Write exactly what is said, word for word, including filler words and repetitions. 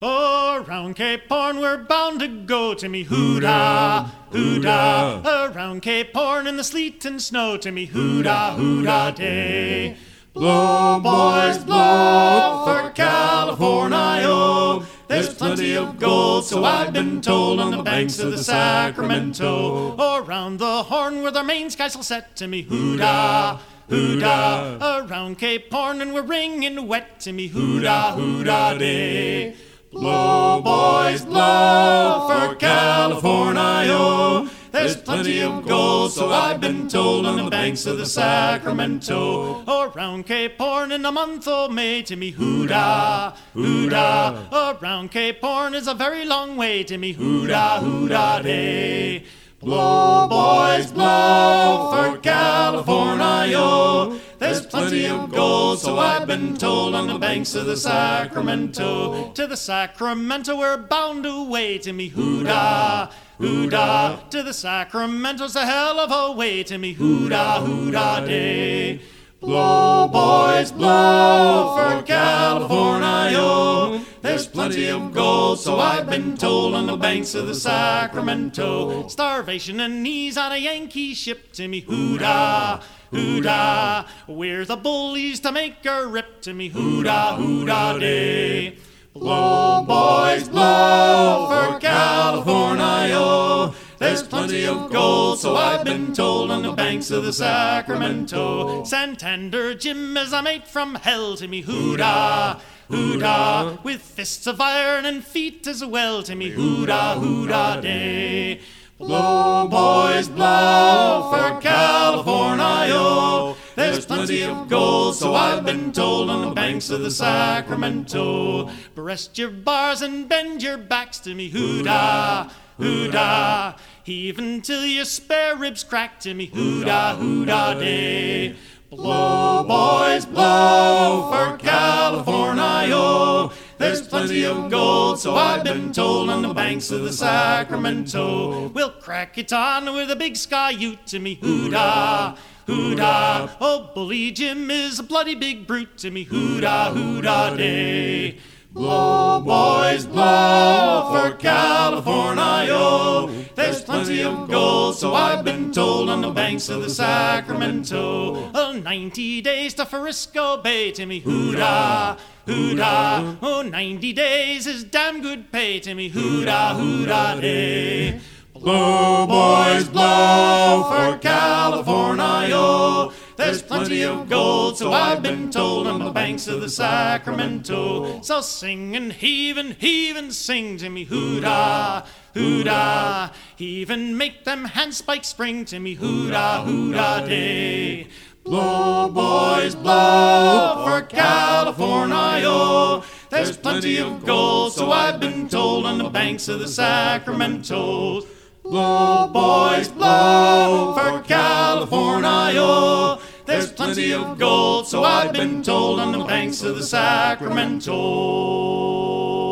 Around Cape Horn we're bound to go, Timmy hoo-dah, hoo-dah. Around Cape Horn in the sleet and snow, Timmy hoo-dah, hoo-dah day. Blow, boys, blow for California. There's plenty of gold, so I've been told, on the banks of the Sacramento. Around the Horn where their main skysail set, Timmy hoo-dah, hoo-dah. Around Cape Horn and we're ringing wet, Timmy hoo-dah, hoo-dah day. Blow, boys, blow for California. There's plenty of gold, so I've been told, on the banks of the Sacramento. Around Cape Horn in the month of May, Timmy hoo-dah, hoo-dah. Around Cape Horn is a very long way, Timmy hoo-dah, hoo-dah day. Blow, boys, blow for California. There's plenty of gold, so I've been told, on the banks of the Sacramento. To the Sacramento we're bound away, Timmy hoo-dah, hoo-dah. To the Sacramento's a hell of a way, Timmy hoo-dah, hoo-dah day. Blow, boys, blow for California. There's plenty of gold, so I've been told, on the banks of the Sacramento. Starvation and knees on a Yankee ship, Timmy hoo-dah, hoo-dah. We're the bullies to make a rip, Timmy hoo-dah, hoo-dah day. Blow, boys, blow for California. There's plenty of gold, so I've been told, on the banks of the Sacramento. Santander Jim is a mate from hell, Timmy hoo-dah, hoo-dah. With fists of iron and feet as well, Timmy hoo-dah, hoo-dah day. Blow, boys, blow for California. There's plenty of gold, so I've been told, on the banks of the Sacramento. Breast your bars and bend your backs, Timmy hoo-dah, hoo-dah. Heave until your spare ribs crack, Timmy hoo-dah, hoo-dah day. Blow, boys, blow for California. There's plenty of gold, so I've been told, on the banks of the Sacramento. We'll crack it on with a big sky ute, Timmy hoo-dah, hoo-dah. Oh, Bully Jim is a bloody big brute, Timmy hoo-dah, hoo-dah day. Blow, boys, blow for California. There's plenty of gold, so I've been told, on the banks of the Sacramento. Oh, ninety days to Frisco Bay, Timmy hoo-dah, hoo-dah. Oh, ninety days is damn good pay, Timmy hoo-dah, hoo-dah day. Blow, boys, blow for California. There's plenty of gold, so I've been told, on the banks of the Sacramento. So sing and heave and heave and sing, Timmy hoo-dah, hoo-dah. Heave and make them handspikes spring, Timmy hoo-dah, hoo-dah day. Blow, boys, blow for California. There's plenty of gold, so I've been told, on the banks of the Sacramento. Blow, boys, blow for California. There's plenty of gold, so I've been told, on the banks of the Sacramento.